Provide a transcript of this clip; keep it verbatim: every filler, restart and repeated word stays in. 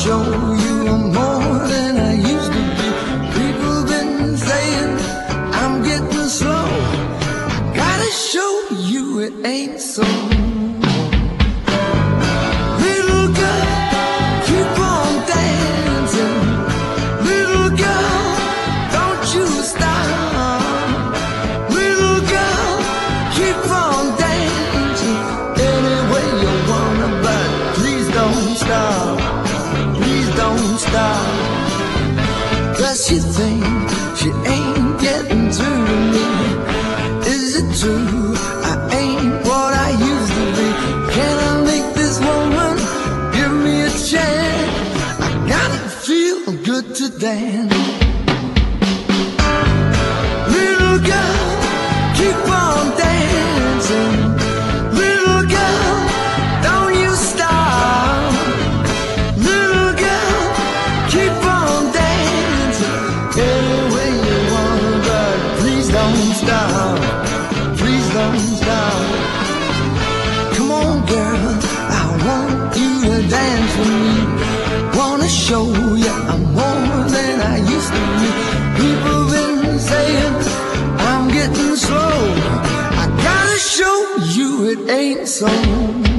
show you I'm more than I used to be. People been saying I'm getting slow. I gotta show you it ain't so. Little girl, keep on dancing. Little girl, don't you stop. Little girl, keep on dancing any way you wanna, but please don't stop. Please don't stop. Does she think she ain't getting through to me? Is it true I ain't what I used to be? Can I make this woman give me a chance? I gotta feel good to dance. Little girl, keep on dancing. Little girl, don't you stop. Little girl, keep on dancing any way you want, but please don't stop. Please don't stop. Come on, girl, I want you to dance with me. Wanna show you I'm more than I used to be. People been saying I'm getting slow. I gotta show you it ain't so.